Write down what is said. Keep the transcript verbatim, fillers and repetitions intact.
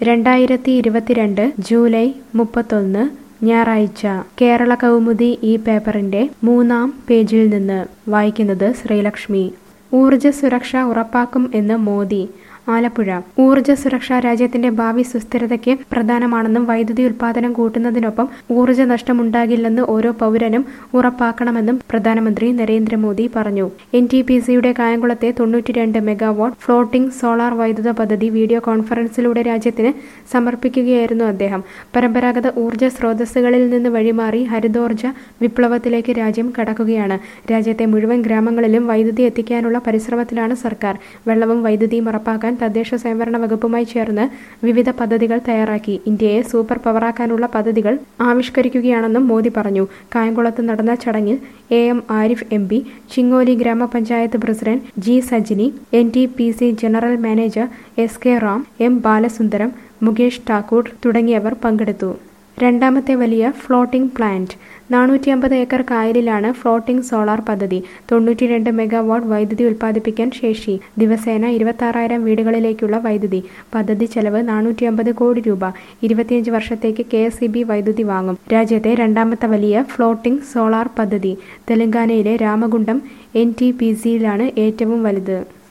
രണ്ടായിരത്തി ഇരുപത്തിരണ്ട് ജൂലൈ മുപ്പത്തൊന്ന് ഞായറാഴ്ച കേരള കൗമുദി ഈ പേപ്പറിന്റെ മൂന്നാം പേജിൽ നിന്ന് വായിക്കുന്നത് ശ്രീലക്ഷ്മി. ഊർജ്ജ സുരക്ഷ ഉറപ്പാക്കും എന്ന് മോദി. ആലപ്പുഴ. ഊർജ്ജ സുരക്ഷ രാജ്യത്തിന്റെ ഭാവി സുസ്ഥിരതയ്ക്ക് പ്രധാനമാണെന്നും വൈദ്യുതി ഉൽപ്പാദനം കൂട്ടുന്നതിനൊപ്പം ഊർജ്ജ നഷ്ടമുണ്ടാകില്ലെന്ന് ഓരോ പൗരനും ഉറപ്പാക്കണമെന്നും പ്രധാനമന്ത്രി നരേന്ദ്രമോദി പറഞ്ഞു. എൻ ടി പി സിയുടെ കായംകുളത്തെ തൊണ്ണൂറ്റിരണ്ട് മെഗാവാട്ട് ഫ്ലോട്ടിംഗ് സോളാർ വൈദ്യുത പദ്ധതി വീഡിയോ കോൺഫറൻസിലൂടെ രാജ്യത്തിന് സമർപ്പിക്കുകയായിരുന്നു അദ്ദേഹം. പരമ്പരാഗത ഊർജ്ജ സ്രോതസ്സുകളിൽ നിന്ന് വഴിമാറി ഹരിതോർജ്ജ വിപ്ലവത്തിലേക്ക് രാജ്യം കടക്കുകയാണ്. രാജ്യത്തെ മുഴുവൻ ഗ്രാമങ്ങളിലും വൈദ്യുതി എത്തിക്കാനുള്ള പരിശ്രമത്തിലാണ് സർക്കാർ. വെള്ളവും വൈദ്യുതിയും ഉറപ്പാക്കാൻ തദ്ദേശ സ്വയംഭരണ വകുപ്പുമായി ചേർന്ന് വിവിധ പദ്ധതികൾ തയ്യാറാക്കി ഇന്ത്യയെ സൂപ്പർ പവറാക്കാനുള്ള പദ്ധതികൾ ആവിഷ്കരിക്കുകയാണെന്നും മോദി പറഞ്ഞു. കായംകുളത്ത് നടന്ന ചടങ്ങിൽ A M Arif M P, Chingoli ഗ്രാമപഞ്ചായത്ത് president G Sajini, N T P C general manager S K Ram, M Balasundaram, Mukesh Thakur തുടങ്ങിയവർ പങ്കെടുത്തു. രണ്ടാമത്തെ വലിയ ഫ്ലോട്ടിംഗ് പ്ലാന്റ്. നാനൂറ്റി അമ്പത് ഏക്കർ കായലിലാണ് ഫ്ലോട്ടിംഗ് സോളാർ പദ്ധതി. തൊണ്ണൂറ്റിരണ്ട് മെഗാവാട്ട് വൈദ്യുതി ഉൽപ്പാദിപ്പിക്കാൻ ശേഷി. ദിവസേന ഇരുപത്താറായിരം വീടുകളിലേക്കുള്ള വൈദ്യുതി. പദ്ധതി ചെലവ് നാനൂറ്റി അമ്പത് കോടി രൂപ. ഇരുപത്തിയഞ്ച് വർഷത്തേക്ക് കെ എസ് ഇ ബി വൈദ്യുതി വാങ്ങും. രാജ്യത്തെ രണ്ടാമത്തെ വലിയ ഫ്ലോട്ടിംഗ് സോളാർ പദ്ധതി. തെലങ്കാനയിലെ രാമഗുണ്ടം എൻ ടി പി സിയിലാണ് ഏറ്റവും വലുത്.